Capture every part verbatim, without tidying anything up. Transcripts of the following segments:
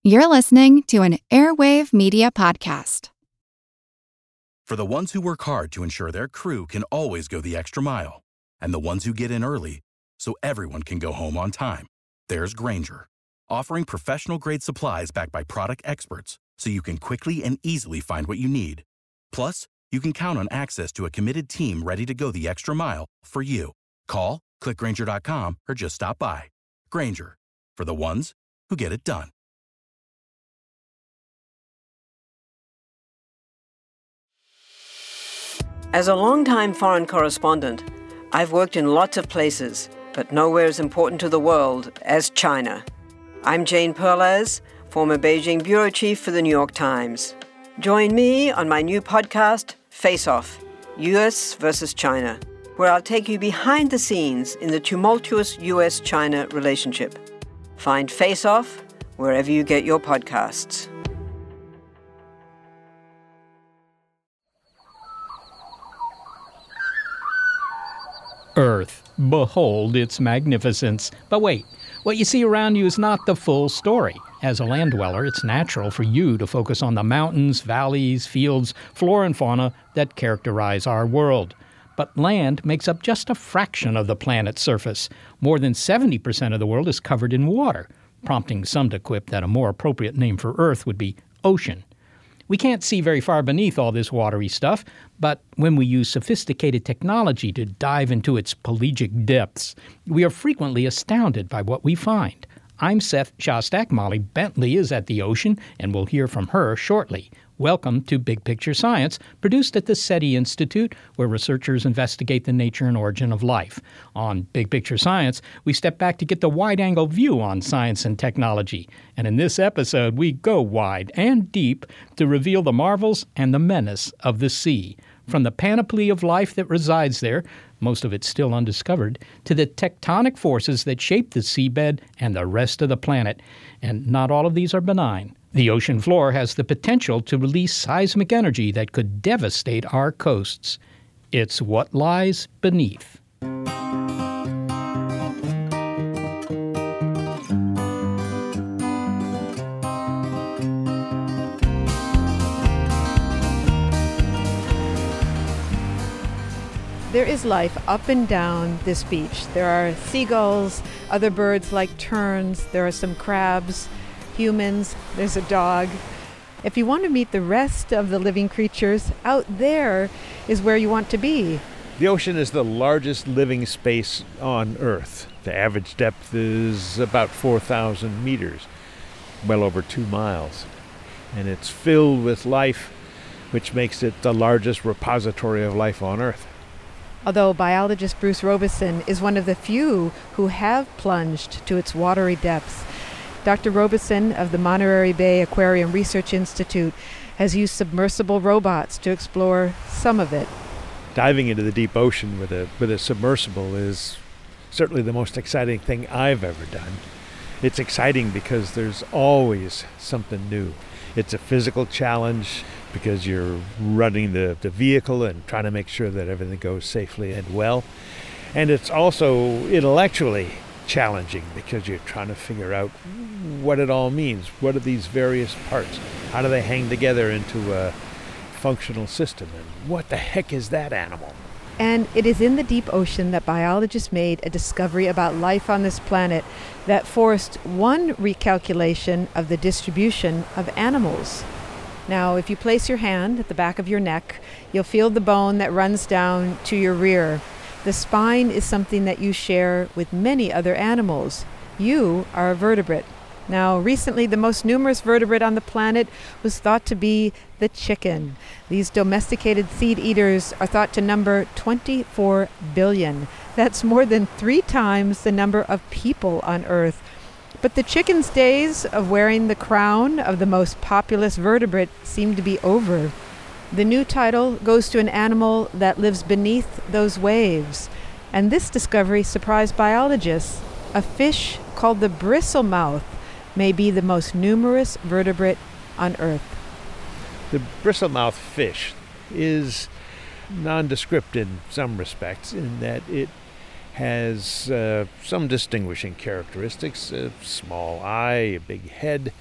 You're listening to an Airwave Media Podcast. For the ones who work hard to ensure their crew can always go the extra mile, and the ones who get in early so everyone can go home on time, there's Grainger, offering professional-grade supplies backed by product experts so you can quickly and easily find what you need. Plus, you can count on access to a committed team ready to go the extra mile for you. Call, click Grainger dot com, or just stop by. Grainger, for the ones who get it done. As a longtime foreign correspondent, I've worked in lots of places, but nowhere as important to the world as China. I'm Jane Perlez, former Beijing bureau chief for the New York Times. Join me on my new podcast, Face Off, U S versus China, where I'll take you behind the scenes in the tumultuous U S China relationship. Find Face Off wherever you get your podcasts. Earth, behold its magnificence. But wait, what you see around you is not the full story. As a land dweller, it's natural for you to focus on the mountains, valleys, fields, flora and fauna that characterize our world. But land makes up just a fraction of the planet's surface. More than seventy percent of the world is covered in water, prompting some to quip that a more appropriate name for Earth would be ocean. We can't see very far beneath all this watery stuff, but when we use sophisticated technology to dive into its pelagic depths, we are frequently astounded by what we find. I'm Seth Shostak. Molly Bentley is at the ocean, and we'll hear from her shortly. Welcome to Big Picture Science, produced at the SETI Institute, where researchers investigate the nature and origin of life. On Big Picture Science, we step back to get the wide-angle view on science and technology. And in this episode, we go wide and deep to reveal the marvels and the menace of the sea. From the panoply of life that resides there, most of it still undiscovered, to the tectonic forces that shape the seabed and the rest of the planet. And not all of these are benign. The ocean floor has the potential to release seismic energy that could devastate our coasts. It's what lies beneath. There is life up and down this beach. There are seagulls, other birds like terns, there are some crabs, humans, there's a dog. If you want to meet the rest of the living creatures, out there is where you want to be. The ocean is the largest living space on Earth. The average depth is about four thousand meters, well over two miles. And it's filled with life, which makes it the largest repository of life on Earth. Although biologist Bruce Robeson is one of the few who have plunged to its watery depths, Doctor Robeson of the Monterey Bay Aquarium Research Institute has used submersible robots to explore some of it. Diving into the deep ocean with a with a submersible is certainly the most exciting thing I've ever done. It's exciting because there's always something new. It's a physical challenge because you're running the, the vehicle and trying to make sure that everything goes safely and well. And it's also intellectually challenging because you're trying to figure out what it all means. What are these various parts? How do they hang together into a functional system? And what the heck is that animal? And it is in the deep ocean that biologists made a discovery about life on this planet that forced one recalculation of the distribution of animals. Now, if you place your hand at the back of your neck, you'll feel the bone that runs down to your rear. The spine is something that you share with many other animals. You are a vertebrate. Now, recently, the most numerous vertebrate on the planet was thought to be the chicken. These domesticated seed eaters are thought to number twenty-four billion. That's more than three times the number of people on Earth. But the chicken's days of wearing the crown of the most populous vertebrate seem to be over. The new title goes to an animal that lives beneath those waves. And this discovery surprised biologists. A fish called the bristlemouth may be the most numerous vertebrate on Earth. The bristlemouth fish is nondescript in some respects in that it has uh, some distinguishing characteristics: a small eye, a big head,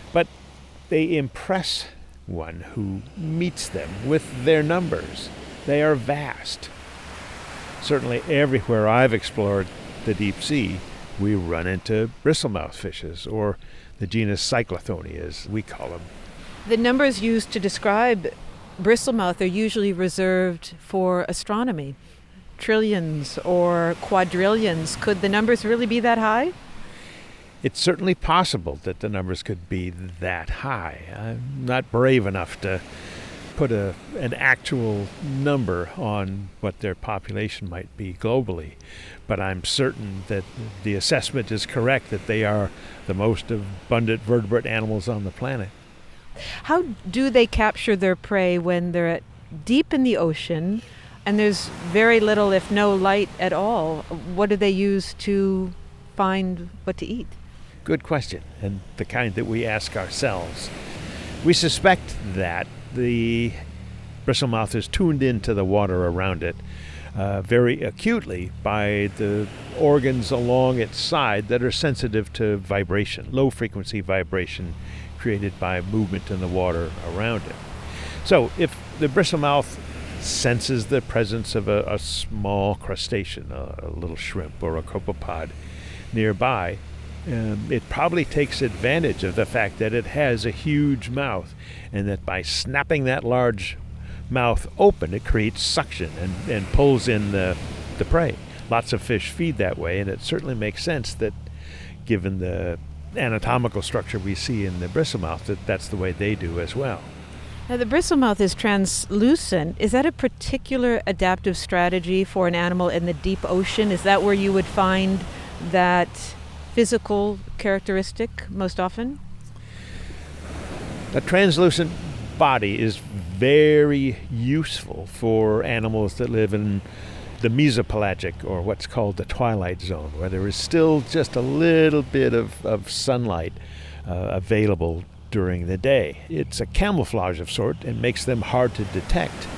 But they impress one who meets them with their numbers. They are vast. Certainly everywhere I've explored the deep sea, we run into bristlemouth fishes, or the genus Cyclothone, as we call them. The numbers used to describe bristlemouth are usually reserved for astronomy. Trillions or quadrillions. Could the numbers really be that high? It's certainly possible that the numbers could be that high. I'm not brave enough to put a, an actual number on what their population might be globally, but I'm certain that the assessment is correct that they are the most abundant vertebrate animals on the planet. How do they capture their prey when they're at deep in the ocean and there's very little, if no light at all? What do they use to find what to eat? Good question, and the kind that we ask ourselves. We suspect that the bristlemouth is tuned into the water around it uh, very acutely by the organs along its side that are sensitive to vibration, low-frequency vibration created by movement in the water around it. So if the bristlemouth senses the presence of a, a small crustacean, a, a little shrimp or a copepod nearby, Um, it probably takes advantage of the fact that it has a huge mouth, and that by snapping that large mouth open, it creates suction and, and pulls in the, the prey. Lots of fish feed that way, and it certainly makes sense that, given the anatomical structure we see in the bristlemouth, that that's the way they do as well. Now, the bristlemouth is translucent. Is that a particular adaptive strategy for an animal in the deep ocean? Is that where you would find that physical characteristic most often? A translucent body is very useful for animals that live in the mesopelagic, or what's called the twilight zone, where there is still just a little bit of, of sunlight uh, available during the day. It's a camouflage of sort and makes them hard to detect.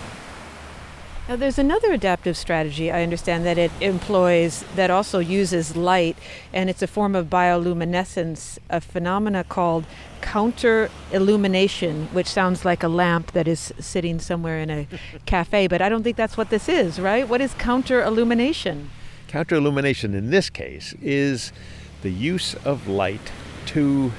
Now, there's another adaptive strategy, I understand, that it employs that also uses light, and it's a form of bioluminescence, a phenomena called counter-illumination, which sounds like a lamp that is sitting somewhere in a cafe, but I don't think that's what this is, right? What is counter-illumination? Counter-illumination in this case is the use of light to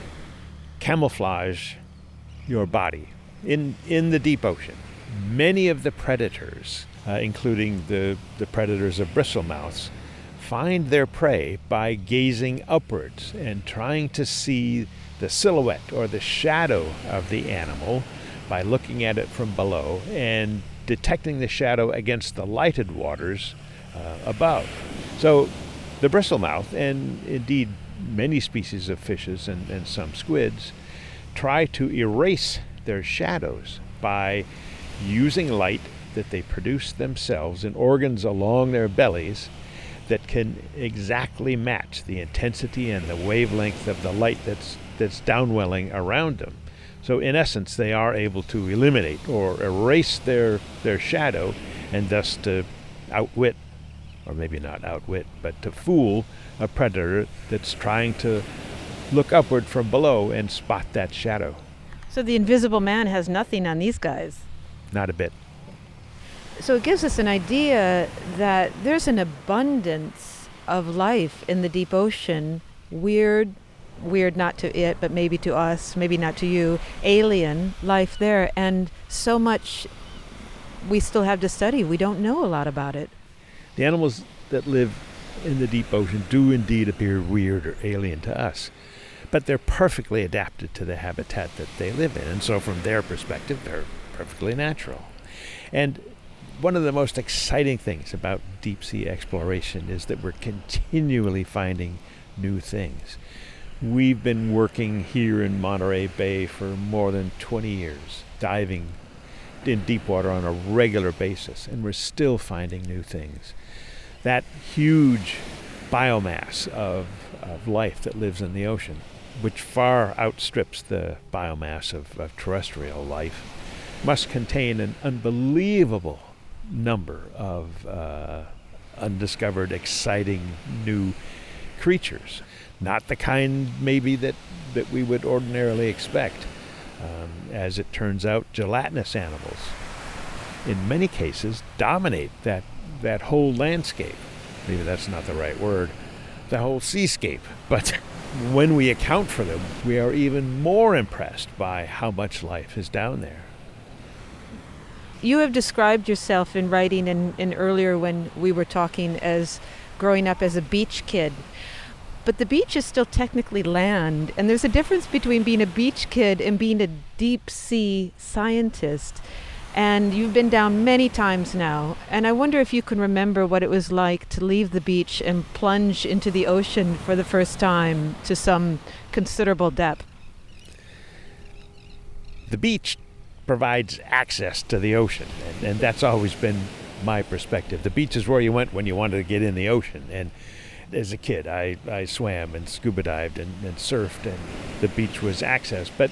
camouflage your body in, in the deep ocean. Many of the predators, uh, including the, the predators of bristlemouths, find their prey by gazing upwards and trying to see the silhouette or the shadow of the animal by looking at it from below and detecting the shadow against the lighted waters uh, above. So the bristlemouth, and indeed many species of fishes and, and some squids, try to erase their shadows by using light that they produce themselves in organs along their bellies that can exactly match the intensity and the wavelength of the light that's that's downwelling around them. So in essence, they are able to eliminate or erase their their shadow, and thus to outwit, or maybe not outwit, but to fool a predator that's trying to look upward from below and spot that shadow. So the invisible man has nothing on these guys? Not a bit. So it gives us an idea that there's an abundance of life in the deep ocean, weird, weird not to it, but maybe to us, maybe not to you, alien life there, and so much we still have to study. We don't know a lot about it. The animals that live in the deep ocean do indeed appear weird or alien to us, but they're perfectly adapted to the habitat that they live in, and so from their perspective, they're perfectly natural. And one of the most exciting things about deep sea exploration is that we're continually finding new things. We've been working here in Monterey Bay for more than twenty years, diving in deep water on a regular basis, and we're still finding new things. That huge biomass of, of life that lives in the ocean, which far outstrips the biomass of, of terrestrial life, must contain an unbelievable number of uh, undiscovered, exciting new creatures. not the kind maybe that, that we would ordinarily expect. Um, as it turns out, gelatinous animals, in many cases, dominate that, that whole landscape. Maybe that's not the right word, the whole seascape. But when we account for them, we are even more impressed by how much life is down there. You have described yourself in writing and, and earlier when we were talking as growing up as a beach kid. But the beach is still technically land, and there's a difference between being a beach kid and being a deep sea scientist. And you've been down many times now, and I wonder if you can remember what it was like to leave the beach and plunge into the ocean for the first time to some considerable depth. The beach provides access to the ocean, and, and that's always been my perspective. The beach is where you went when you wanted to get in the ocean, and as a kid, I, I swam and scuba dived and, and surfed, and the beach was access. But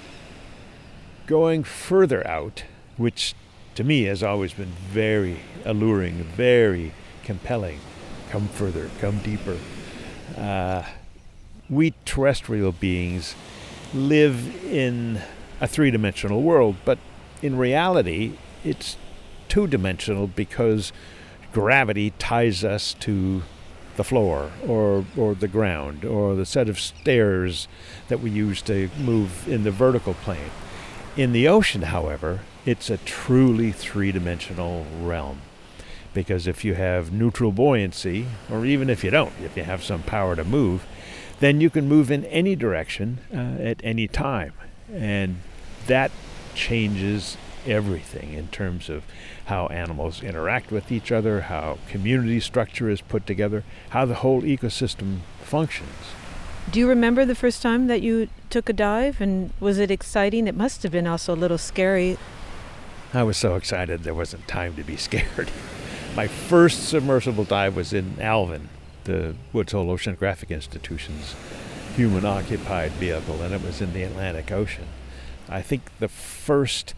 going further out, which to me has always been very alluring, very compelling, come further, come deeper. Uh, we terrestrial beings live in a three-dimensional world, but in reality, it's two-dimensional because gravity ties us to the floor or or the ground or the set of stairs that we use to move in the vertical plane. In the ocean, however, it's a truly three-dimensional realm, because if you have neutral buoyancy, or even if you don't, if you have some power to move, then you can move in any direction uh, at any time, and that changes everything in terms of how animals interact with each other, how community structure is put together, how the whole ecosystem functions. Do you remember the first time that you took a dive, and was it exciting? It must have been also a little scary. I was so excited there wasn't time to be scared. My first submersible dive was in Alvin, the Woods Hole Oceanographic Institution's human-occupied vehicle, and it was in the Atlantic Ocean. I think the first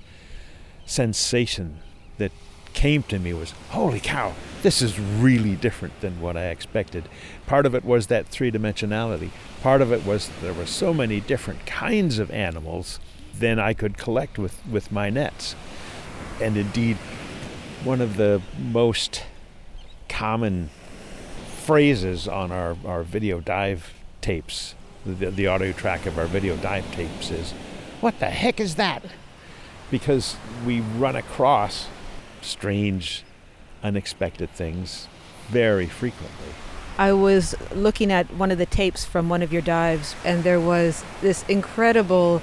sensation that came to me was, holy cow, this is really different than what I expected. Part of it was that three-dimensionality. Part of it was there were so many different kinds of animals than I could collect with, with my nets. And indeed, one of the most common phrases on our, our video dive tapes, the, the audio track of our video dive tapes is, "What the heck is that?" Because we run across strange, unexpected things very frequently. I was looking at one of the tapes from one of your dives, and there was this incredible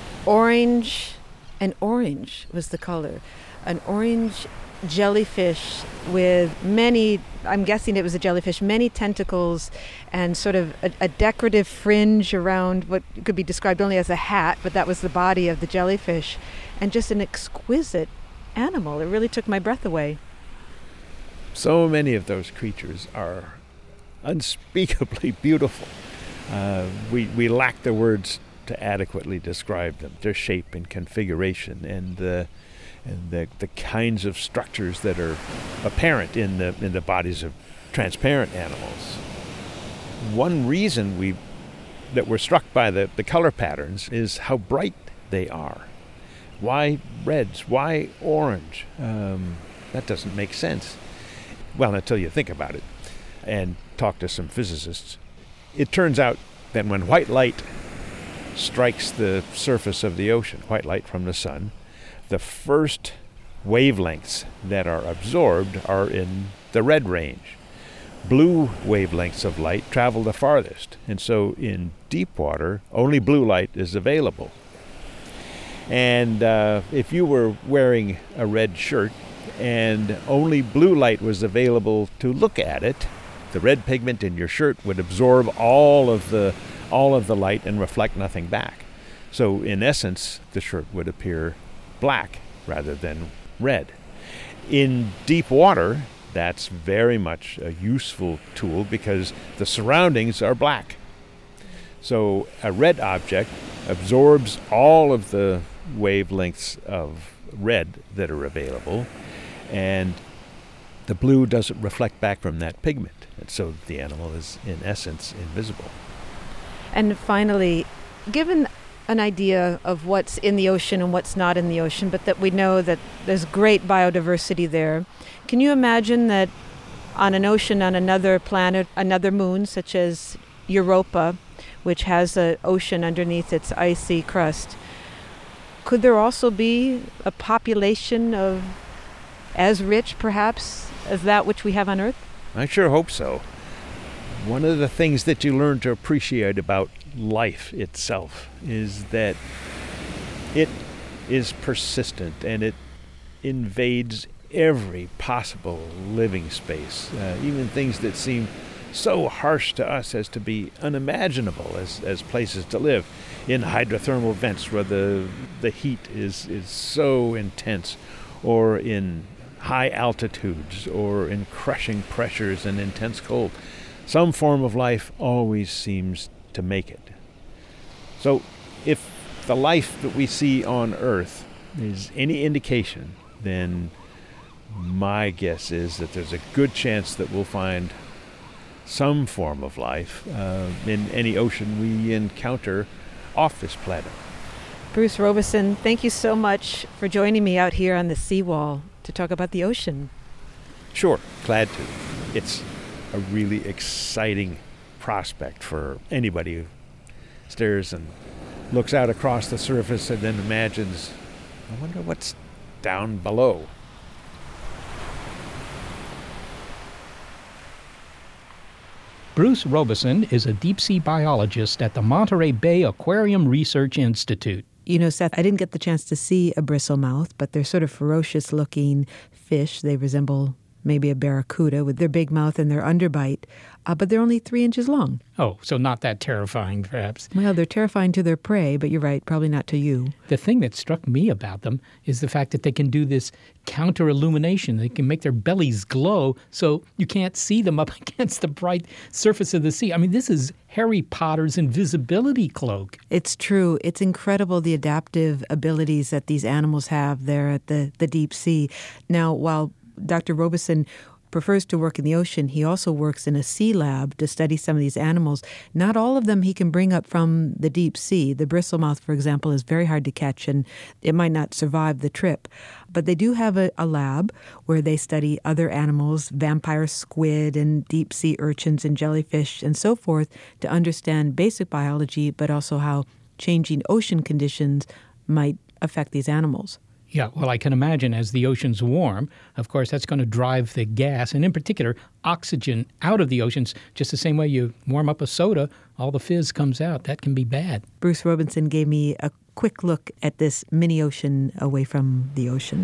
orange, and orange was the color, an orange jellyfish with many, I'm guessing it was a jellyfish, many tentacles and sort of a, a decorative fringe around what could be described only as a hat, but that was the body of the jellyfish, and just an exquisite animal. It really took my breath away. So many of those creatures are unspeakably beautiful. Uh, we, we lack the words to adequately describe them, their shape and configuration, and the and the, the kinds of structures that are apparent in the in the bodies of transparent animals. One reason we that we're struck by the, the color patterns is how bright they are. Why reds? Why orange? Um, that doesn't make sense. Well, until you think about it and talk to some physicists. It turns out that when white light strikes the surface of the ocean, white light from the sun, the first wavelengths that are absorbed are in the red range. Blue wavelengths of light travel the farthest, and so in deep water, only blue light is available. And uh, if you were wearing a red shirt and only blue light was available to look at it, the red pigment in your shirt would absorb all of the all of the light and reflect nothing back. So in essence, the shirt would appear black rather than red. In deep water, that's very much a useful tool because the surroundings are black. So a red object absorbs all of the wavelengths of red that are available, and the blue doesn't reflect back from that pigment, and so the animal is in essence invisible. And finally, given an idea of what's in the ocean and what's not in the ocean, but that we know that there's great biodiversity there, can you imagine that on an ocean on another planet, another moon, such as Europa, which has an ocean underneath its icy crust, could there also be a population of as rich, perhaps, as that which we have on Earth? I sure hope so. One of the things that you learn to appreciate about life itself is that it is persistent and it invades every possible living space, uh, even things that seem so harsh to us as to be unimaginable as, as places to live. In hydrothermal vents where the the heat is, is so intense, or in high altitudes, or in crushing pressures and intense cold. Some form of life always seems to make it. So if the life that we see on Earth is any indication, then my guess is that there's a good chance that we'll find some form of life uh, in any ocean we encounter off this planet. Bruce Robeson, thank you so much for joining me out here on the seawall to talk about the ocean. Sure, glad to. It's a really exciting prospect for anybody who stares and looks out across the surface and then imagines, I wonder what's down below. Bruce Robeson is a deep-sea biologist at the Monterey Bay Aquarium Research Institute. You know, Seth, I didn't get the chance to see a bristlemouth, but they're sort of ferocious-looking fish. They resemble maybe a barracuda with their big mouth and their underbite, uh, but they're only three inches long. Oh, so not that terrifying, perhaps. Well, they're terrifying to their prey, but you're right, probably not to you. The thing that struck me about them is the fact that they can do this counter-illumination. They can make their bellies glow so you can't see them up against the bright surface of the sea. I mean, this is Harry Potter's invisibility cloak. It's true. It's incredible the adaptive abilities that these animals have there at the, the deep sea. Now, while Doctor Robeson prefers to work in the ocean, he also works in a sea lab to study some of these animals. Not all of them he can bring up from the deep sea. The bristlemouth, for example, is very hard to catch, and it might not survive the trip. But they do have a, a lab where they study other animals, vampire squid and deep sea urchins and jellyfish and so forth, to understand basic biology, but also how changing ocean conditions might affect these animals. Yeah, well, I can imagine as the oceans warm, of course, that's going to drive the gas, and in particular, oxygen out of the oceans, just the same way you warm up a soda, all the fizz comes out. That can be bad. Bruce Robeson gave me a quick look at this mini ocean away from the ocean.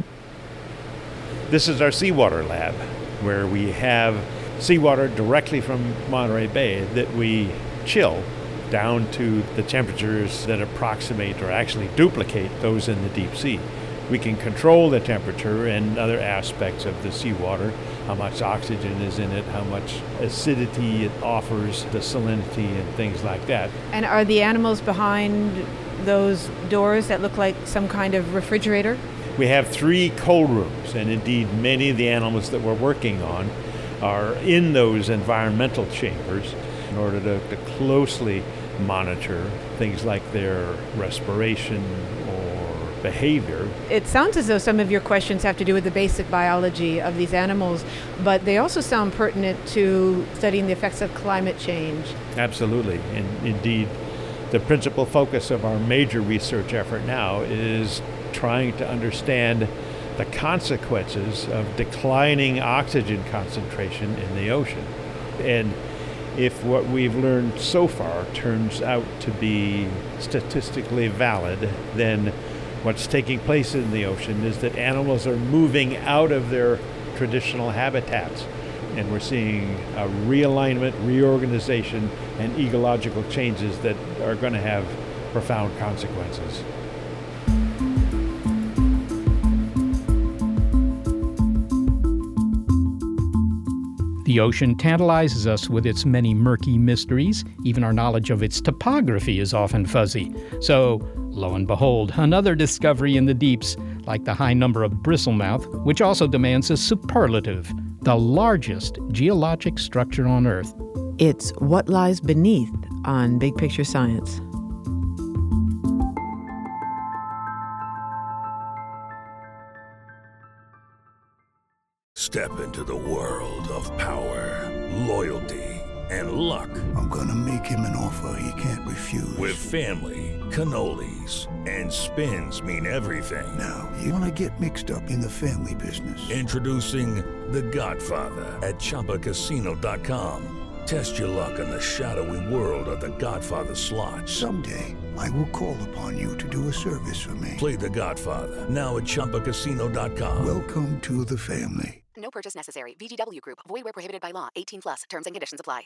This is our seawater lab, where we have seawater directly from Monterey Bay that we chill down to the temperatures that approximate or actually duplicate those in the deep sea. We can control the temperature and other aspects of the seawater, how much oxygen is in it, how much acidity it offers, the salinity and things like that. And are the animals behind those doors that look like some kind of refrigerator? We have three cold rooms, and indeed many of the animals that we're working on are in those environmental chambers in order to, to closely monitor things like their respiration behavior. It sounds as though some of your questions have to do with the basic biology of these animals, but they also sound pertinent to studying the effects of climate change. Absolutely. And indeed, the principal focus of our major research effort now is trying to understand the consequences of declining oxygen concentration in the ocean. And if what we've learned so far turns out to be statistically valid, then what's taking place in the ocean is that animals are moving out of their traditional habitats. And we're seeing a realignment, reorganization, and ecological changes that are going to have profound consequences. The ocean tantalizes us with its many murky mysteries. Even our knowledge of its topography is often fuzzy. So, lo and behold, another discovery in the deeps, like the high number of bristlemouth, which also demands a superlative, the largest geologic structure on Earth. It's What Lies Beneath on Big Picture Science. Step into the world of power, loyalty, and luck. I'm gonna make him an offer he can't refuse. With family, cannolis, and spins mean everything. Now, you wanna get mixed up in the family business. Introducing The Godfather at Chumba Casino dot com. Test your luck in the shadowy world of The Godfather slot. Someday, I will call upon you to do a service for me. Play The Godfather now at Chumba Casino dot com. Welcome to the family. No purchase necessary. V G W Group. Void where prohibited by law. eighteen plus. Terms and conditions apply.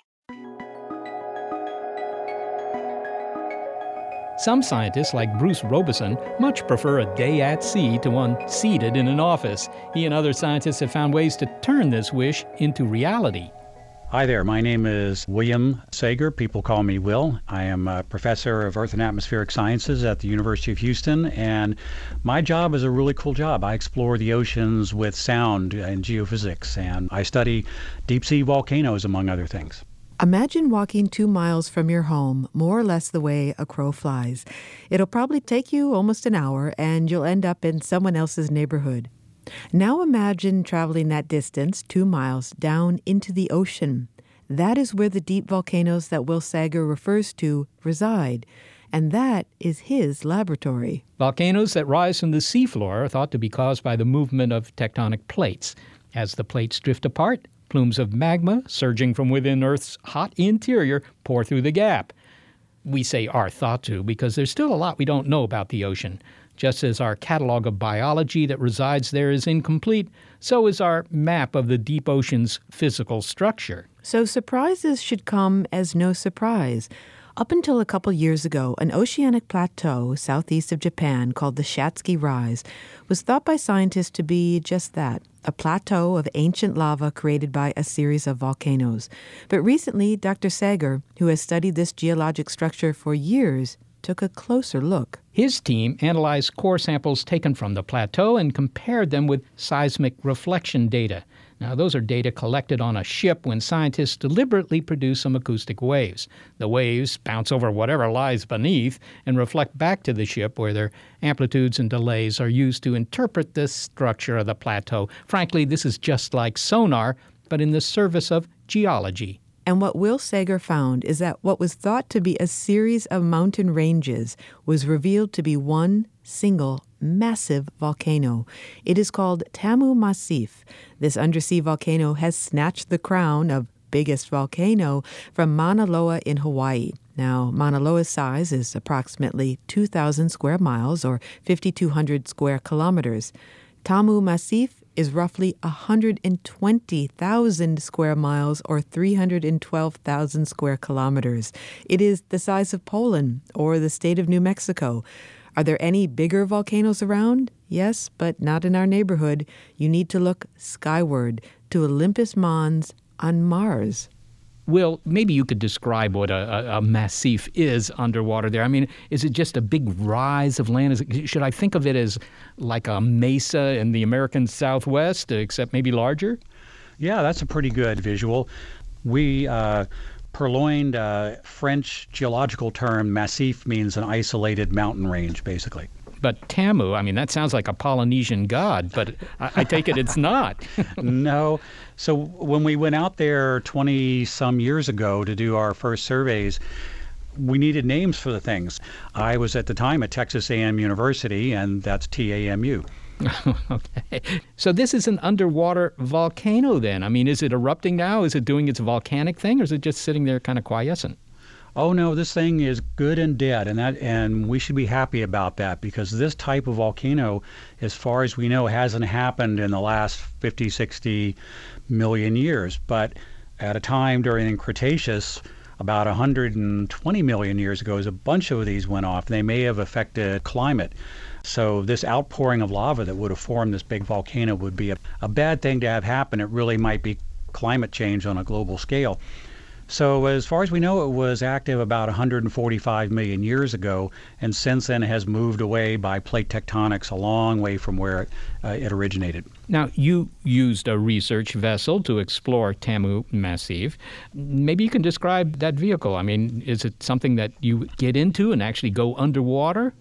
Some scientists, like Bruce Robeson, much prefer a day at sea to one seated in an office. He and other scientists have found ways to turn this wish into reality. Hi there, my name is William Sager. People call me Will. I am a professor of Earth and Atmospheric Sciences at the University of Houston, and my job is a really cool job. I explore the oceans with sound and geophysics, and I study deep-sea volcanoes, among other things. Imagine walking two miles from your home, more or less the way a crow flies. It'll probably take you almost an hour, and you'll end up in someone else's neighborhood. Now imagine traveling that distance, two miles, down into the ocean. That is where the deep volcanoes that Will Sager refers to reside, and that is his laboratory. Volcanoes that rise from the seafloor are thought to be caused by the movement of tectonic plates. As the plates drift apart, plumes of magma surging from within Earth's hot interior pour through the gap. We say are thought to because there's still a lot we don't know about the ocean. Just as our catalog of biology that resides there is incomplete, so is our map of the deep ocean's physical structure. So surprises should come as no surprise. Up until a couple years ago, an oceanic plateau southeast of Japan called the Shatsky Rise was thought by scientists to be just that, a plateau of ancient lava created by a series of volcanoes. But recently, Doctor Sager, who has studied this geologic structure for years, took a closer look. His team analyzed core samples taken from the plateau and compared them with seismic reflection data. Now, those are data collected on a ship when scientists deliberately produce some acoustic waves. The waves bounce over whatever lies beneath and reflect back to the ship, where their amplitudes and delays are used to interpret the structure of the plateau. Frankly, this is just like sonar, but in the service of geology. And what Will Sager found is that what was thought to be a series of mountain ranges was revealed to be one single massive volcano. It is called Tamu Massif. This undersea volcano has snatched the crown of biggest volcano from Mauna Loa in Hawaii. Now, Mauna Loa's size is approximately two thousand square miles or five thousand two hundred square kilometers. Tamu Massif is roughly one hundred twenty thousand square miles or three hundred twelve thousand square kilometers. It is the size of Poland or the state of New Mexico. Are there any bigger volcanoes around? Yes, but not in our neighborhood. You need to look skyward to Olympus Mons on Mars. Will, maybe you could describe what a, a, a massif is underwater there. I mean, is it just a big rise of land? Is it, should I think of it as like a mesa in the American Southwest, except maybe larger? Yeah, that's a pretty good visual. We uh, purloined a French geological term. Massif means an isolated mountain range, basically. But Tamu, I mean, that sounds like a Polynesian god, but I, I take it it's not. No. So when we went out there twenty-some years ago to do our first surveys, we needed names for the things. I was at the time at Texas A and M University, and that's T A M U. Okay. So this is an underwater volcano then. I mean, is it erupting now? Is it doing its volcanic thing, or is it just sitting there kind of quiescent? Oh no, this thing is good and dead, and that and we should be happy about that, because this type of volcano, as far as we know, hasn't happened in the last fifty, sixty million years. But at a time during the Cretaceous, about one hundred twenty million years ago, a bunch of these went off. They may have affected climate. So this outpouring of lava that would have formed this big volcano would be a, a bad thing to have happen. It really might be climate change on a global scale. So as far as we know, it was active about one hundred forty-five million years ago, and since then has moved away by plate tectonics a long way from where it, uh, it originated. Now, you used a research vessel to explore Tammu Massif. Maybe you can describe that vehicle. I mean, is it something that you get into and actually go underwater?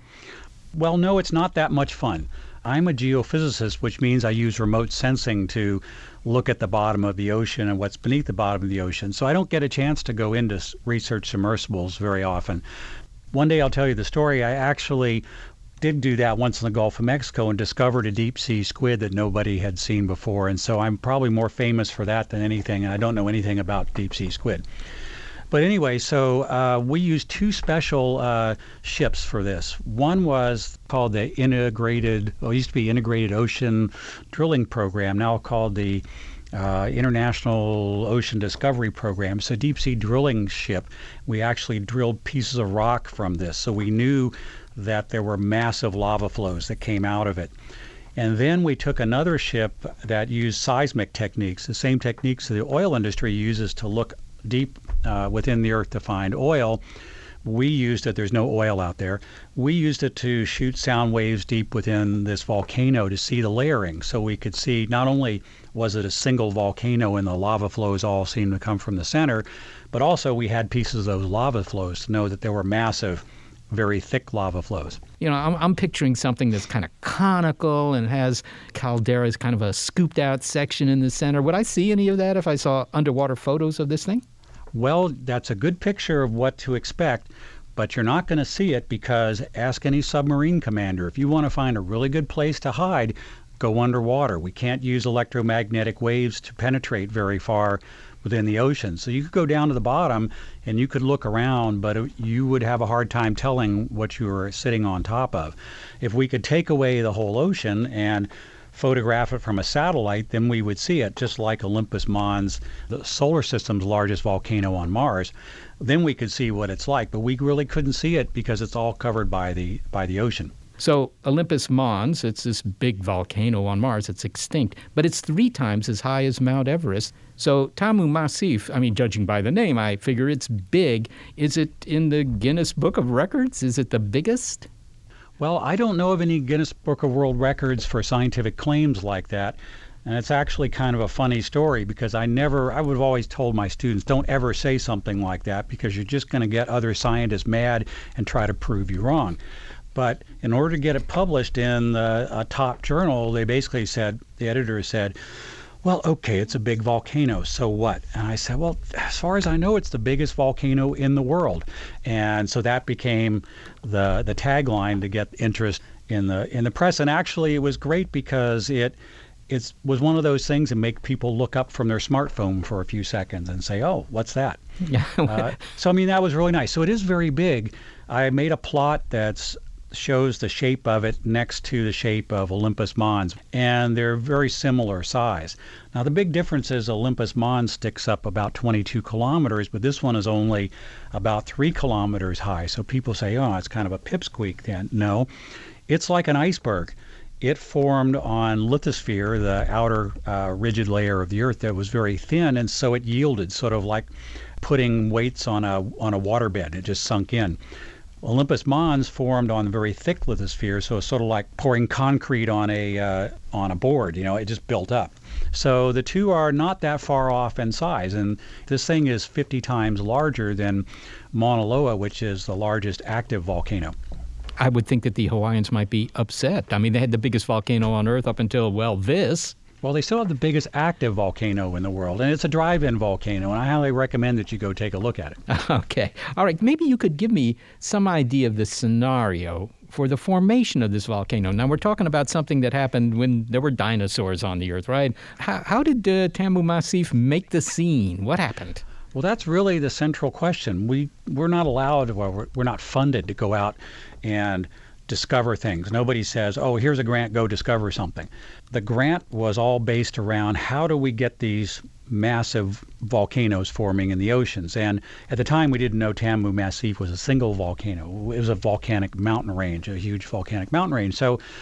Well, no, it's not that much fun. I'm a geophysicist, which means I use remote sensing to look at the bottom of the ocean and what's beneath the bottom of the ocean. So I don't get a chance to go into research submersibles very often. One day I'll tell you the story. I actually did do that once in the Gulf of Mexico and discovered a deep sea squid that nobody had seen before. And so I'm probably more famous for that than anything. And I don't know anything about deep sea squid. But anyway, so uh, we used two special uh, ships for this. One was called the Integrated, well, it used to be Integrated Ocean Drilling Program, now called the uh, International Ocean Discovery Program. It's a deep sea drilling ship. We actually drilled pieces of rock from this, so we knew that there were massive lava flows that came out of it. And then we took another ship that used seismic techniques, the same techniques the oil industry uses to look deep uh, within the earth to find oil. We used it, there's no oil out there, we used it to shoot sound waves deep within this volcano to see the layering. So we could see not only was it a single volcano and the lava flows all seemed to come from the center, but also we had pieces of those lava flows to know that there were massive, very thick lava flows. You know, I'm, I'm picturing something that's kind of conical and has calderas, kind of a scooped out section in the center. Would I see any of that if I saw underwater photos of this thing? Well, that's a good picture of what to expect, but you're not going to see it because ask any submarine commander. If you want to find a really good place to hide, go underwater. We can't use electromagnetic waves to penetrate very far within the ocean. So you could go down to the bottom and you could look around, but it, you would have a hard time telling what you were sitting on top of. If we could take away the whole ocean and photograph it from a satellite, then we would see it, just like Olympus Mons, the solar system's largest volcano on Mars. Then we could see what it's like, but we really couldn't see it because it's all covered by the by the ocean. So Olympus Mons, it's this big volcano on Mars. It's extinct, but it's three times as high as Mount Everest. So Tammu Massif, I mean, judging by the name, I figure it's big. Is it in the Guinness Book of Records? Is it the biggest? Well, I don't know of any Guinness Book of World Records for scientific claims like that. And it's actually kind of a funny story because I never, I would have always told my students, don't ever say something like that because you're just going to get other scientists mad and try to prove you wrong. But in order to get it published in the, a top journal, they basically said, the editor said, well, okay, it's a big volcano, so what? And I said, well, as far as I know, it's the biggest volcano in the world. And so that became the the tagline to get interest in the in the press. And actually, it was great because it it was one of those things that make people look up from their smartphone for a few seconds and say, oh, what's that? Yeah. uh, so, I mean, that was really nice. So it is very big. I made a plot that's shows the shape of it next to the shape of Olympus Mons, and they're very similar size. Now, the big difference is Olympus Mons sticks up about twenty-two kilometers, but this one is only about three kilometers high. So people say, oh, it's kind of a pipsqueak then. No, it's like an iceberg. It formed on lithosphere, the outer uh, rigid layer of the Earth that was very thin, and so it yielded, sort of like putting weights on a on a waterbed. It just sunk in. Olympus Mons formed on very thick lithosphere, so it's sort of like pouring concrete on a uh, on a board. You know, it just built up. So the two are not that far off in size, and this thing is fifty times larger than Mauna Loa, which is the largest active volcano. I would think that the Hawaiians might be upset. I mean, they had the biggest volcano on Earth up until, well, this. Well, they still have the biggest active volcano in the world, and it's a drive-in volcano, and I highly recommend that you go take a look at it. Okay. All right. Maybe you could give me some idea of the scenario for the formation of this volcano. Now, we're talking about something that happened when there were dinosaurs on the Earth, right? How, how did uh, Tammu Massif make the scene? What happened? Well, that's really the central question. We, we're not allowed, well, we're, we're not funded to go out and discover things. Nobody says, oh, here's a grant, go discover something. The grant was all based around how do we get these massive volcanoes forming in the oceans. And at the time, we didn't know Tammu Massif was a single volcano. It was a volcanic mountain range, a huge volcanic mountain range. So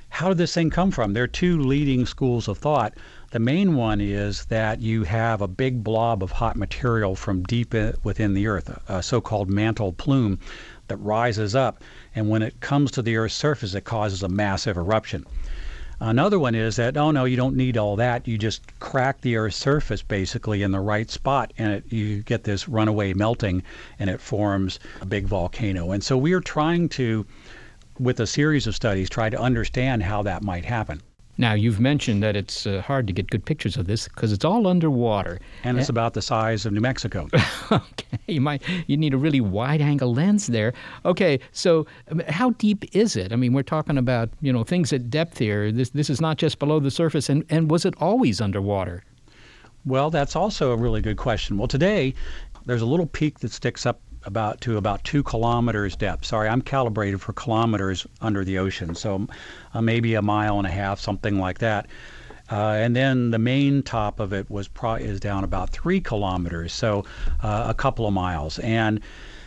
how did this thing come from? There are two leading schools of thought. The main one is that you have a big blob of hot material from deep within the Earth, a so-called mantle plume that rises up, and when it comes to the Earth's surface, it causes a massive eruption. Another one is that, oh no, you don't need all that. You just crack the Earth's surface basically in the right spot, and it, you get this runaway melting, and it forms a big volcano. And so we are trying to, with a series of studies, try to understand how that might happen. Now, you've mentioned that it's uh, hard to get good pictures of this because it's all underwater. And it's uh, about the size of New Mexico. Okay, you might you need a really wide-angle lens there. Okay, so um, how deep is it? I mean, we're talking about, you know, things at depth here. This this is not just below the surface. And, and was it always underwater? Well, that's also a really good question. Well, today, there's a little peak that sticks up about to about two kilometers depth. Sorry, I'm calibrated for kilometers under the ocean, so uh, maybe a mile and a half, something like that. Uh, and then the main top of it was pro- is down about three kilometers, so uh, a couple of miles. And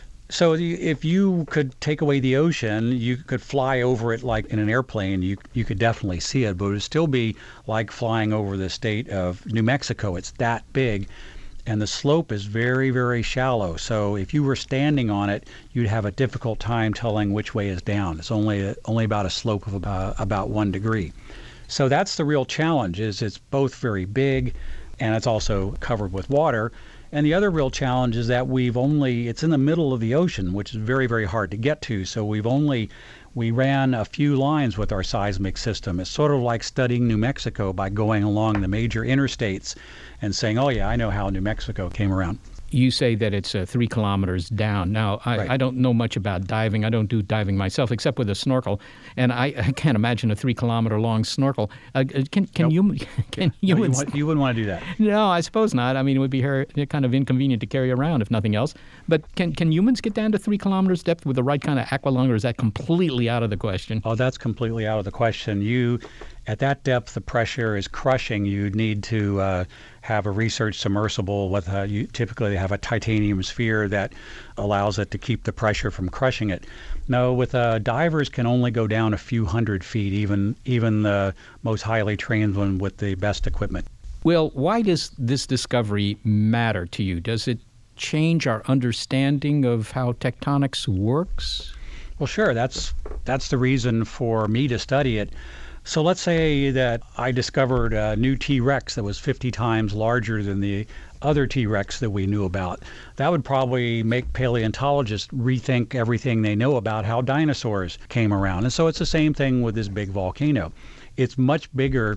so the, if you could take away the ocean, you could fly over it like in an airplane. You you could definitely see it, but it would still be like flying over the state of New Mexico. It's that big. And the slope is very, very shallow. So if you were standing on it, you'd have a difficult time telling which way is down. It's only a, only about a slope of about, about one degree. So that's the real challenge, is it's both very big and it's also covered with water. And the other real challenge is that we've only, it's in the middle of the ocean, which is very, very hard to get to. So we've only, we ran a few lines with our seismic system. It's sort of like studying New Mexico by going along the major interstates and saying, oh yeah, I know how New Mexico came around. You say that it's uh, three kilometers down. Now, I, right. I don't know much about diving. I don't do diving myself, except with a snorkel. And I, I can't imagine a three-kilometer-long snorkel. Uh, can can, nope. you, can no, humans... You, want, you wouldn't want to do that. No, I suppose not. I mean, it would be her, kind of inconvenient to carry around, if nothing else. But can can humans get down to three kilometers depth with the right kind of aqualung, or is that completely out of the question? Oh, that's completely out of the question. You... At that depth, the pressure is crushing. You need to uh, have a research submersible with a, you typically have a titanium sphere that allows it to keep the pressure from crushing it. No, with uh, divers can only go down a few hundred feet, even even the most highly trained one with the best equipment. Well, why does this discovery matter to you? Does it change our understanding of how tectonics works? Well, sure. That's that's the reason for me to study it. So let's say that I discovered a new T-Rex that was fifty times larger than the other T-Rex that we knew about. That would probably make paleontologists rethink everything they know about how dinosaurs came around. And so it's the same thing with this big volcano. It's much bigger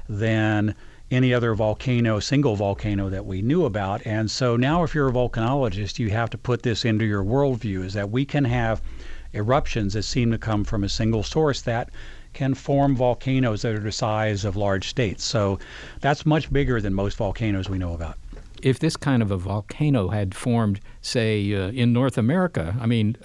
than any other volcano, single volcano that we knew about. And so now if you're a volcanologist, you have to put this into your worldview, is that we can have eruptions that seem to come from a single source that can form volcanoes that are the size of large states. So that's much bigger than most volcanoes we know about. If this kind of a volcano had formed, say, uh, in North America, I mean,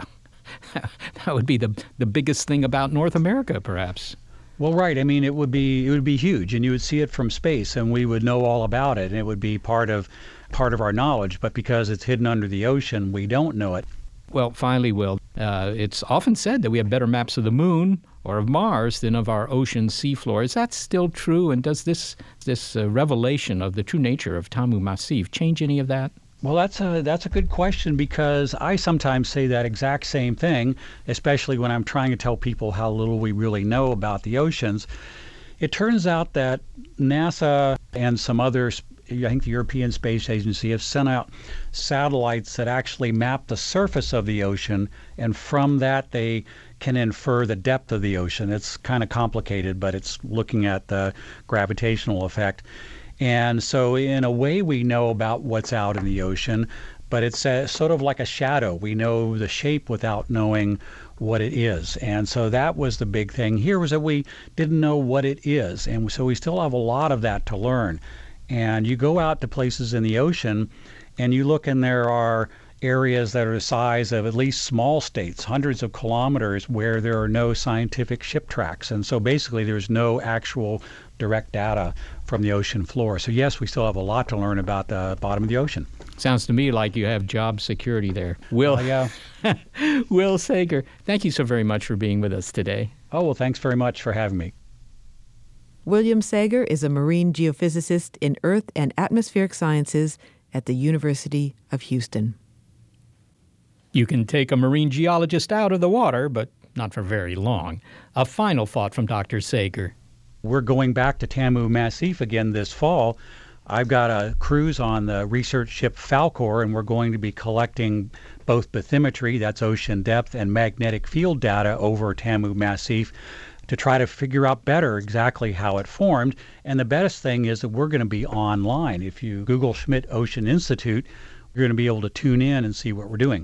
that would be the the biggest thing about North America, perhaps. Well, right. I mean, it would be it would be huge, and you would see it from space, and we would know all about it, and it would be part of part of our knowledge. But because it's hidden under the ocean, we don't know it. Well, finally, Will, uh, it's often said that we have better maps of the moon or of Mars than of our ocean seafloor. Is that still true? And does this this uh, revelation of the true nature of Tamu Massif change any of that? Well, that's a that's a good question, because I sometimes say that exact same thing, especially when I'm trying to tell people how little we really know about the oceans. It turns out that NASA and some others, I think the European Space Agency, have sent out satellites that actually map the surface of the ocean, and from that they can infer the depth of the ocean. It's kind of complicated, but it's looking at the gravitational effect. And so in a way we know about what's out in the ocean, but it's a, sort of like a shadow. We know the shape without knowing what it is. And so that was the big thing here, was that we didn't know what it is. And so we still have a lot of that to learn. And you go out to places in the ocean and you look, and there are areas that are the size of at least small states, hundreds of kilometers, where there are no scientific ship tracks. And so basically there's no actual direct data from the ocean floor. So yes, we still have a lot to learn about the bottom of the ocean. Sounds to me like you have job security there. Will, uh, yeah. Will Sager, thank you so very much for being with us today. Oh, well, thanks very much for having me. William Sager is a marine geophysicist in Earth and Atmospheric Sciences at the University of Houston. You can take a marine geologist out of the water, but not for very long. A final thought from Doctor Sager. We're going back to Tammu Massif again this fall. I've got a cruise on the research ship Falkor, and we're going to be collecting both bathymetry, that's ocean depth, and magnetic field data over Tammu Massif to try to figure out better exactly how it formed. And the best thing is that we're going to be online. If you Google Schmidt Ocean Institute, you're going to be able to tune in and see what we're doing.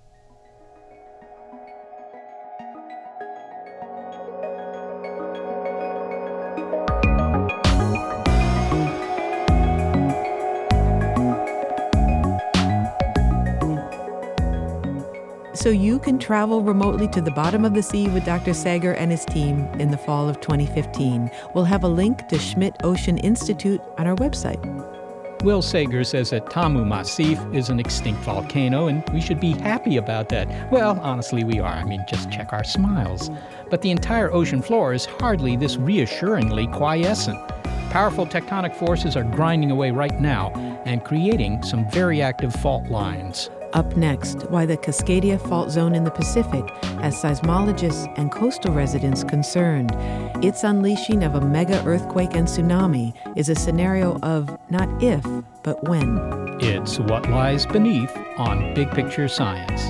So you can travel remotely to the bottom of the sea with Doctor Sager and his team in the fall of twenty fifteen. We'll have a link to Schmidt Ocean Institute on our website. Will Sager says that Tammu Massif is an extinct volcano, and we should be happy about that. Well, honestly, we are. I mean, just check our smiles. But the entire ocean floor is hardly this reassuringly quiescent. Powerful tectonic forces are grinding away right now and creating some very active fault lines. Up next, why the Cascadia Fault Zone in the Pacific has seismologists and coastal residents concerned. Its unleashing of a mega earthquake and tsunami is a scenario of not if, but when. It's What Lies Beneath on Big Picture Science.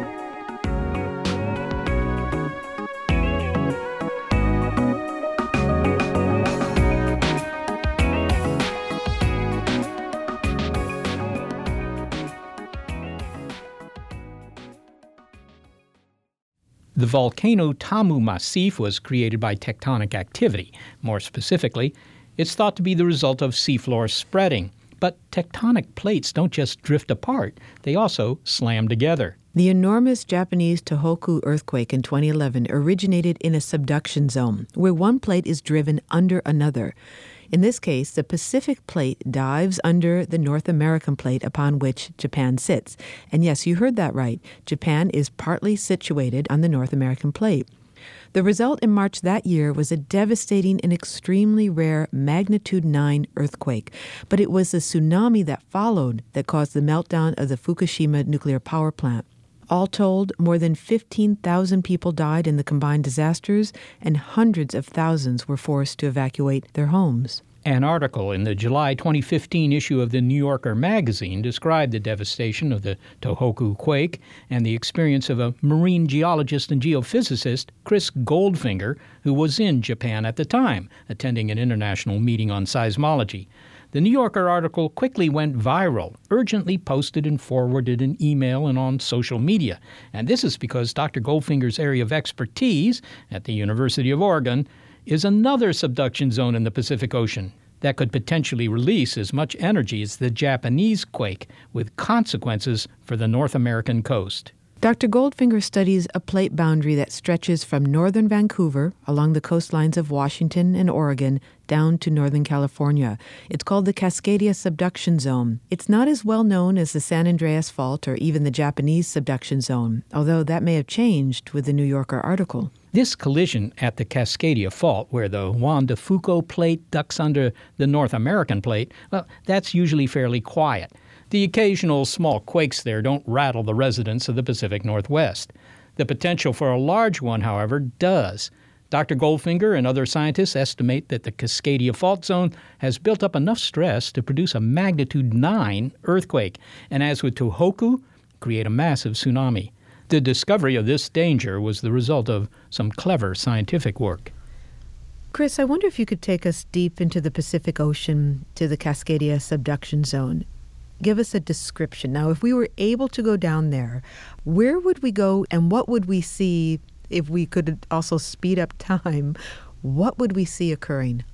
The volcano Tammu Massif was created by tectonic activity. More specifically, it's thought to be the result of seafloor spreading. But tectonic plates don't just drift apart, they also slam together. The enormous Japanese Tohoku earthquake in twenty eleven originated in a subduction zone, where one plate is driven under another. In this case, the Pacific plate dives under the North American plate upon which Japan sits. And yes, you heard that right. Japan is partly situated on the North American plate. The result in March that year was a devastating and extremely rare magnitude nine earthquake. But it was the tsunami that followed that caused the meltdown of the Fukushima nuclear power plant. All told, more than fifteen thousand people died in the combined disasters, and hundreds of thousands were forced to evacuate their homes. An article in the July twenty fifteen issue of the New Yorker magazine described the devastation of the Tohoku quake and the experience of a marine geologist and geophysicist, Chris Goldfinger, who was in Japan at the time, attending an international meeting on seismology. The New Yorker article quickly went viral, urgently posted and forwarded in email and on social media. And this is because Doctor Goldfinger's area of expertise at the University of Oregon is another subduction zone in the Pacific Ocean that could potentially release as much energy as the Japanese quake, with consequences for the North American coast. Doctor Goldfinger studies a plate boundary that stretches from northern Vancouver along the coastlines of Washington and Oregon down to northern California. It's called the Cascadia Subduction Zone. It's not as well known as the San Andreas Fault or even the Japanese Subduction Zone, although that may have changed with the New Yorker article. This collision at the Cascadia Fault, where the Juan de Fuca plate ducks under the North American plate, well, that's usually fairly quiet. The occasional small quakes there don't rattle the residents of the Pacific Northwest. The potential for a large one, however, does. Doctor Goldfinger and other scientists estimate that the Cascadia Fault Zone has built up enough stress to produce a magnitude nine earthquake, and as with Tohoku, create a massive tsunami. The discovery of this danger was the result of some clever scientific work. Chris, I wonder if you could take us deep into the Pacific Ocean to the Cascadia Subduction Zone. Give us a description. Now, if we were able to go down there, where would we go and what would we see if we could also speed up time? What would we see occurring?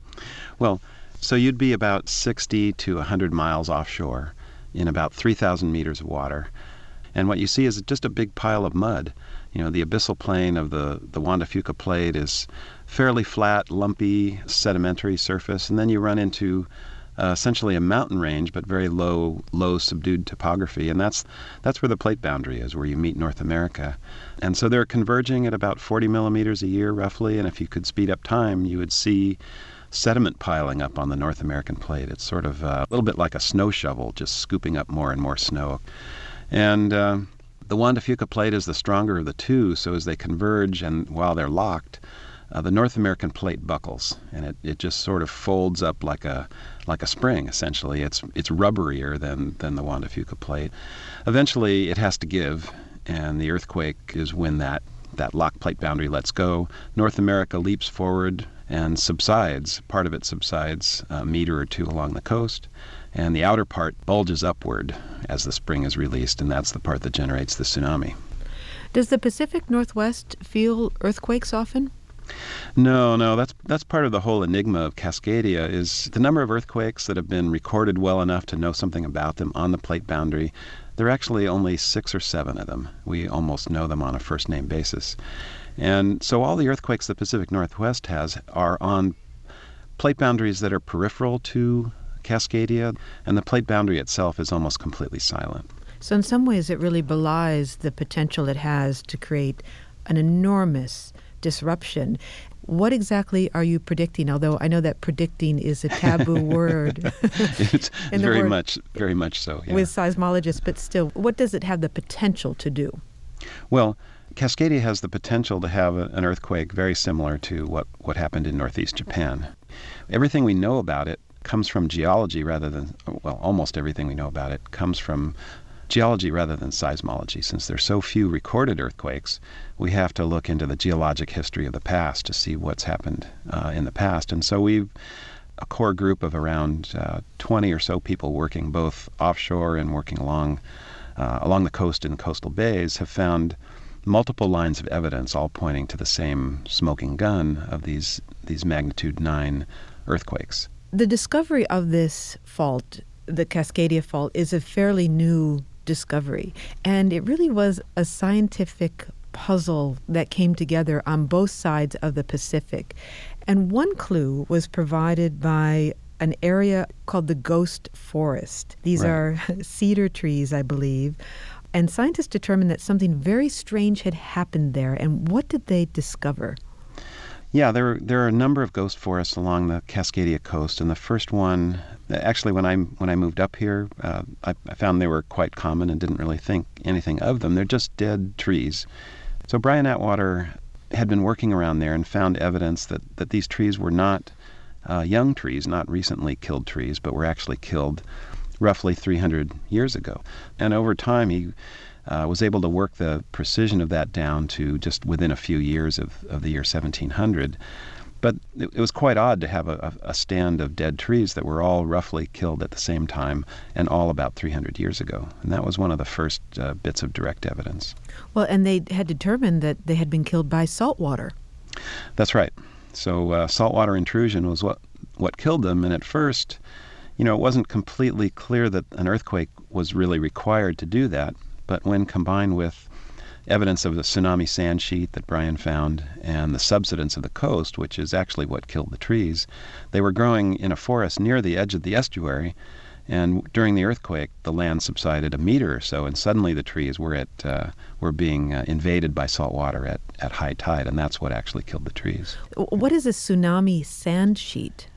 Well, so you'd be about sixty to one hundred miles offshore in about three thousand meters of water. And what you see is just a big pile of mud. You know, the abyssal plain of the, the Juan de Fuca plate is fairly flat, lumpy, sedimentary surface. And then you run into Uh, essentially a mountain range, but very low, low subdued topography. And that's that's where the plate boundary is, where you meet North America. And so they're converging at about forty millimeters a year, roughly. And if you could speed up time, you would see sediment piling up on the North American plate. It's sort of uh, a little bit like a snow shovel, just scooping up more and more snow. And uh, the Juan de Fuca plate is the stronger of the two, so as they converge and while they're locked, uh, the North American plate buckles, and it, it just sort of folds up like a like a spring, essentially. It's it's rubberier than, than the Juan de Fuca plate. Eventually, it has to give, and the earthquake is when that, that lock plate boundary lets go. North America leaps forward and subsides. Part of it subsides a meter or two along the coast, and the outer part bulges upward as the spring is released, and that's the part that generates the tsunami. Does the Pacific Northwest feel earthquakes often? No, no, that's that's part of the whole enigma of Cascadia, is the number of earthquakes that have been recorded well enough to know something about them on the plate boundary. There are actually only six or seven of them. We almost know them on a first-name basis. And so all the earthquakes the Pacific Northwest has are on plate boundaries that are peripheral to Cascadia, and the plate boundary itself is almost completely silent. So in some ways it really belies the potential it has to create an enormous disruption. What exactly are you predicting? Although I know that predicting is a taboo word. It's very much, very much so, yeah. With seismologists, but still, what does it have the potential to do? Well, Cascadia has the potential to have a, an earthquake very similar to what, what happened in northeast Japan. Everything we know about it comes from geology rather than, well, almost everything we know about it comes from geology rather than seismology. Since there's so few recorded earthquakes, we have to look into the geologic history of the past to see what's happened uh, in the past. And so we've a core group of around uh, twenty or so people working both offshore and working along uh, along the coast and coastal bays have found multiple lines of evidence all pointing to the same smoking gun of these these magnitude nine earthquakes. The discovery of this fault, the Cascadia Fault, is a fairly new discovery, and it really was a scientific puzzle that came together on both sides of the Pacific. And one clue was provided by an area called the Ghost Forest. These Right. are cedar trees, I believe, and scientists determined that something very strange had happened there. And what did they discover? Yeah, there there are a number of ghost forests along the Cascadia coast, and the first one, actually, when I when I moved up here, uh, I, I found they were quite common and didn't really think anything of them. They're just dead trees. So Brian Atwater had been working around there and found evidence that, that these trees were not uh, young trees, not recently killed trees, but were actually killed roughly three hundred years ago. And over time, he Uh, was able to work the precision of that down to just within a few years of, of the year seventeen hundred. But it, it was quite odd to have a, a stand of dead trees that were all roughly killed at the same time and all about three hundred years ago. And that was one of the first uh, bits of direct evidence. Well, and they had determined that they had been killed by saltwater. That's right. So uh, saltwater intrusion was what, what killed them. And at first, you know, it wasn't completely clear that an earthquake was really required to do that. But when combined with evidence of the tsunami sand sheet that Brian found and the subsidence of the coast, which is actually what killed the trees, they were growing in a forest near the edge of the estuary. And during the earthquake, the land subsided a meter or so, and suddenly the trees were at uh, were being uh, invaded by salt water at, at high tide, and that's what actually killed the trees. What is a tsunami sand sheet?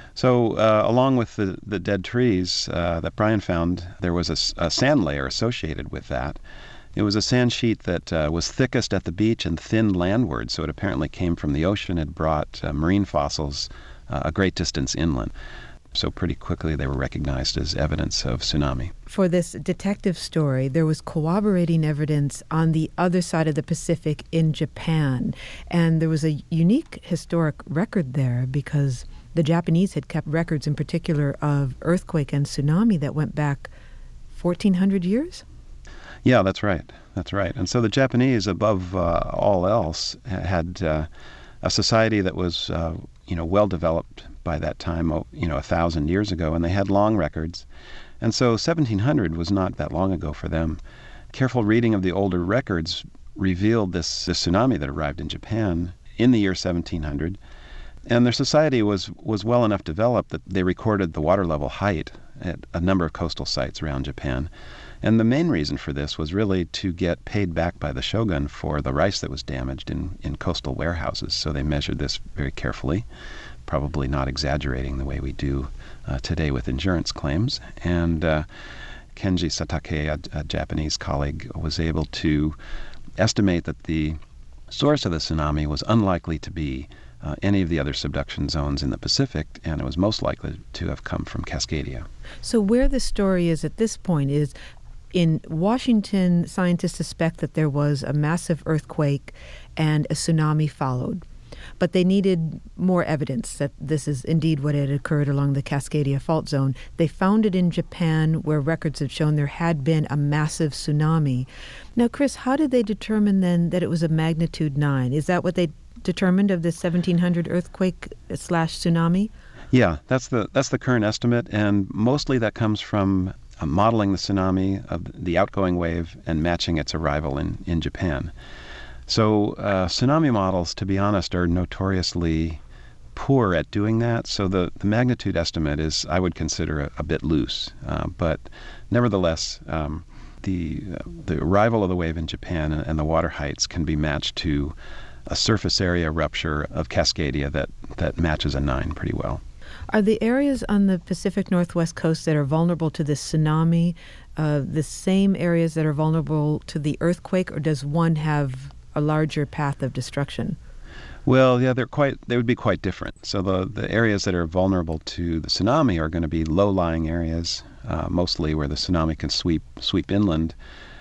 So uh, along with the, the dead trees uh, that Brian found, there was a, a sand layer associated with that. It was a sand sheet that uh, was thickest at the beach and thinned landward, so it apparently came from the ocean, had brought uh, marine fossils uh, a great distance inland. So pretty quickly they were recognized as evidence of tsunami. For this detective story, there was corroborating evidence on the other side of the Pacific in Japan. And there was a unique historic record there because the Japanese had kept records in particular of earthquake and tsunami that went back fourteen hundred years? Yeah, that's right. That's right. And so the Japanese, above uh, all else, had uh, a society that was, uh, you know, well developed by that time, you know, a thousand years ago, and they had long records. And so seventeen hundred was not that long ago for them. Careful reading of the older records revealed this, this tsunami that arrived in Japan in the year seventeen hundred. And their society was, was well enough developed that they recorded the water level height at a number of coastal sites around Japan. And the main reason for this was really to get paid back by the shogun for the rice that was damaged in, in coastal warehouses. So they measured this very carefully, probably not exaggerating the way we do uh, today with insurance claims. And uh, Kenji Satake, a, a Japanese colleague, was able to estimate that the source of the tsunami was unlikely to be uh, any of the other subduction zones in the Pacific, and it was most likely to have come from Cascadia. So where the story is at this point is in Washington, scientists suspect that there was a massive earthquake and a tsunami followed. But they needed more evidence that this is indeed what had occurred along the Cascadia fault zone. They found it in Japan, where records had shown there had been a massive tsunami. Now, Chris, how did they determine then that it was a magnitude nine? Is that what they determined of the seventeen hundred earthquake slash tsunami? Yeah, that's the that's the current estimate, and mostly that comes from uh, modeling the tsunami of the outgoing wave and matching its arrival in, in Japan. So uh, tsunami models, to be honest, are notoriously poor at doing that. So the, the magnitude estimate is, I would consider, a, a bit loose. Uh, but nevertheless, um, the uh, the arrival of the wave in Japan and, and the water heights can be matched to a surface area rupture of Cascadia that, that matches a nine pretty well. Are the areas on the Pacific Northwest coast that are vulnerable to this tsunami uh, the same areas that are vulnerable to the earthquake, or does one have a larger path of destruction? Well, yeah, they're quite. They would be quite different. So the the areas that are vulnerable to the tsunami are going to be low-lying areas, uh, mostly where the tsunami can sweep sweep inland,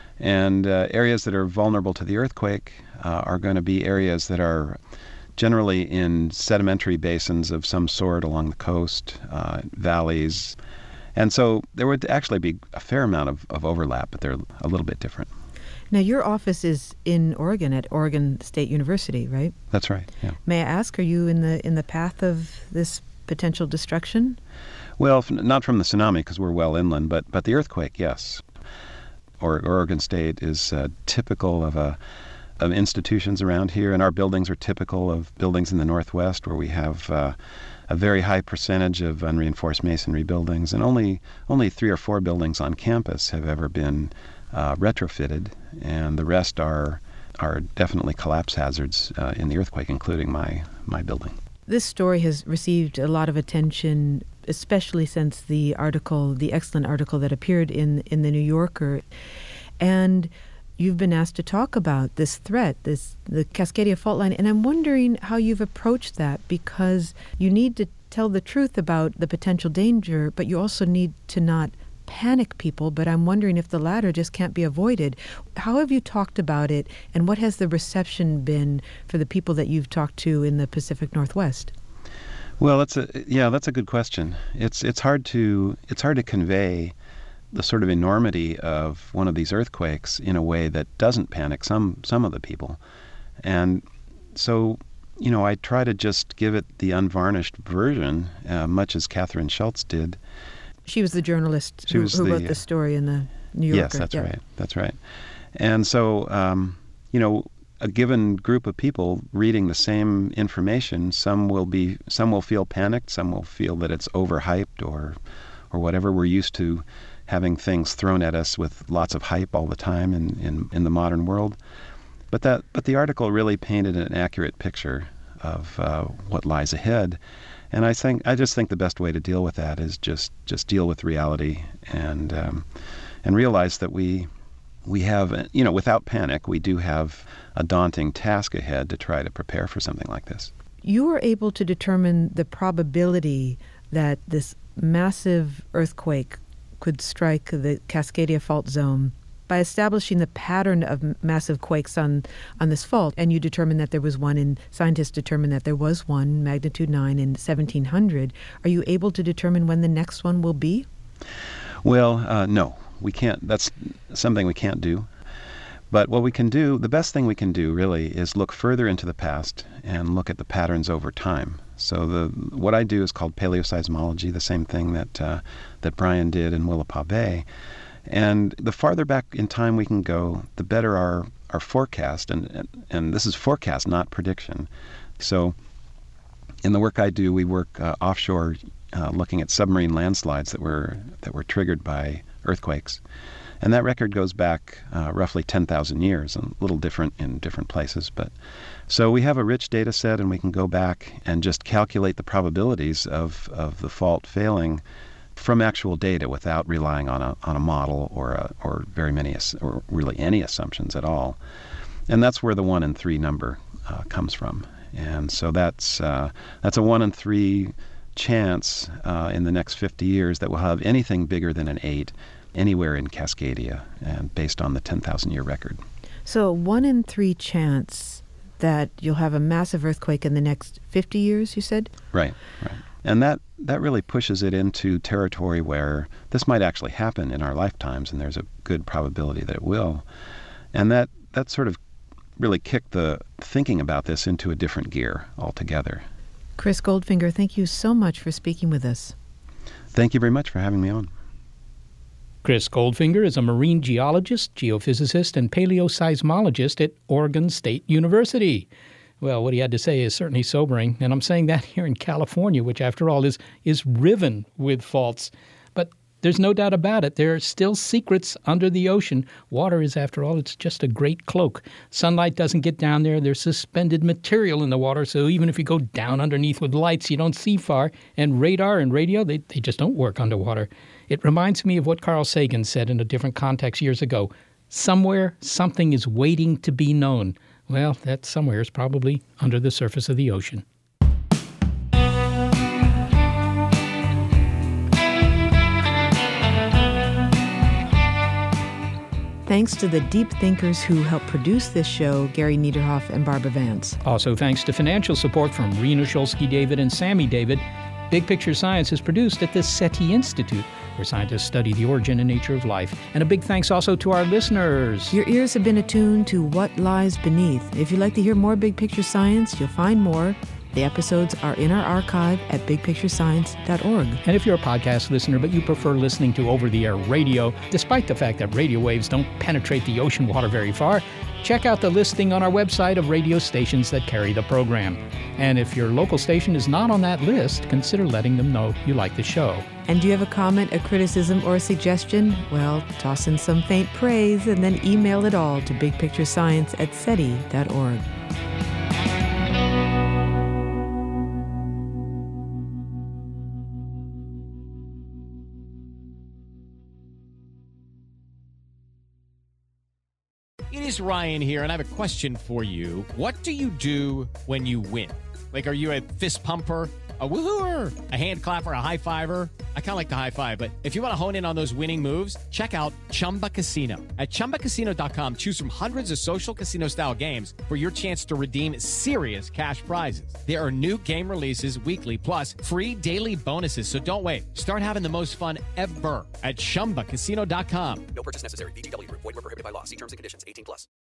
and uh, areas that are vulnerable to the earthquake uh, are going to be areas that are generally in sedimentary basins of some sort along the coast, uh, valleys, and so there would actually be a fair amount of, of overlap, but they're a little bit different. Now, your office is in Oregon at Oregon State University, right? That's right, yeah. May I ask, are you in the in the path of this potential destruction? Well, f- not from the tsunami, because we're well inland, but but the earthquake, yes. Or, Oregon State is uh, typical of a of institutions around here, and our buildings are typical of buildings in the Northwest, where we have uh, a very high percentage of unreinforced masonry buildings, and only only three or four buildings on campus have ever been Uh, retrofitted, and the rest are are definitely collapse hazards uh, in the earthquake, including my my building. This story has received a lot of attention, especially since the article, the excellent article that appeared in in the New Yorker, and you've been asked to talk about this threat, this the Cascadia fault line, and I'm wondering how you've approached that, because you need to tell the truth about the potential danger, but you also need to not panic people, but I'm wondering if the latter just can't be avoided. How have you talked about it, and what has the reception been for the people that you've talked to in the Pacific Northwest? Well, that's a yeah, that's a good question. It's it's hard to it's hard to convey the sort of enormity of one of these earthquakes in a way that doesn't panic some some of the people, and so you know I try to just give it the unvarnished version, uh, much as Catherine Schultz did. She was the journalist She who, was who the, wrote the story in the New Yorker. Yes, that's yeah. right. That's right. And so, um, you know, a given group of people reading the same information, some will be, some will feel panicked, some will feel that it's overhyped, or, or whatever. We're used to having things thrown at us with lots of hype all the time in, in, in the modern world. But that, but the article really painted an accurate picture of uh, what lies ahead. And I think I just think the best way to deal with that is just, just deal with reality and um, and realize that we we have, you know, without panic, we do have a daunting task ahead to try to prepare for something like this. You were able to determine the probability that this massive earthquake could strike the Cascadia fault zone by establishing the pattern of massive quakes on, on this fault, and you determined that there was one, and scientists determined that there was one, magnitude nine, in seventeen hundred. Are you able to determine when the next one will be? Well, uh, no, we can't. That's something we can't do. But what we can do, the best thing we can do, really, is look further into the past and look at the patterns over time. So the what I do is called paleoseismology, the same thing that uh, that Brian did in Willapa Bay. And the farther back in time we can go, the better our, our forecast, and, and and this is forecast, not prediction. So in the work I do, we work uh, offshore, uh, looking at submarine landslides that were that were triggered by earthquakes. And that record goes back uh, roughly ten thousand years, and a little different in different places. But so we have a rich data set, and we can go back and just calculate the probabilities of, of the fault failing from actual data without relying on a on a model or a, or very many or really any assumptions at all. And that's where the one in three number uh, comes from. And so that's uh, that's a one in three chance uh, in the next fifty years that we'll have anything bigger than an eight anywhere in Cascadia, and based on the ten thousand year record. So one in three chance that you'll have a massive earthquake in the next fifty years, you said? Right, right. And that, that really pushes it into territory where this might actually happen in our lifetimes, and there's a good probability that it will. And that, that sort of really kicked the thinking about this into a different gear altogether. Chris Goldfinger, thank you so much for speaking with us. Thank you very much for having me on. Chris Goldfinger is a marine geologist, geophysicist, and paleoseismologist at Oregon State University. Well, what he had to say is certainly sobering, and I'm saying that here in California, which, after all, is is riven with faults. But there's no doubt about it. There are still secrets under the ocean. Water is, after all, it's just a great cloak. Sunlight doesn't get down there. There's suspended material in the water, so even if you go down underneath with lights, you don't see far. And radar and radio, they, they just don't work underwater. It reminds me of what Carl Sagan said in a different context years ago. Somewhere, something is waiting to be known. Well, that somewhere is probably under the surface of the ocean. Thanks to the deep thinkers who helped produce this show, Gary Niederhoff and Barbara Vance. Also thanks to financial support from Rena Shulsky-David and Sammy David. Big Picture Science is produced at the SETI Institute, where scientists study the origin and nature of life. And a big thanks also to our listeners. Your ears have been attuned to what lies beneath. If you'd like to hear more Big Picture Science, you'll find more. The episodes are in our archive at big picture science dot org. And if you're a podcast listener but you prefer listening to over-the-air radio, despite the fact that radio waves don't penetrate the ocean water very far, check out the listing on our website of radio stations that carry the program. And if your local station is not on that list, consider letting them know you like the show. And do you have a comment, a criticism, or a suggestion? Well, toss in some faint praise and then email it all to big picture science at seti dot org. It is Ryan here, and I have a question for you. What do you do when you win? Like, are you a fist pumper, a woo-hooer, a hand clapper, a high-fiver? I kind of like the high-five, but if you want to hone in on those winning moves, check out Chumba Casino. At Chumba Casino dot com, choose from hundreds of social casino-style games for your chance to redeem serious cash prizes. There are new game releases weekly, plus free daily bonuses, so don't wait. Start having the most fun ever at Chumba Casino dot com. No purchase necessary. V G W Group. Void where prohibited by law. See terms and conditions. eighteen plus.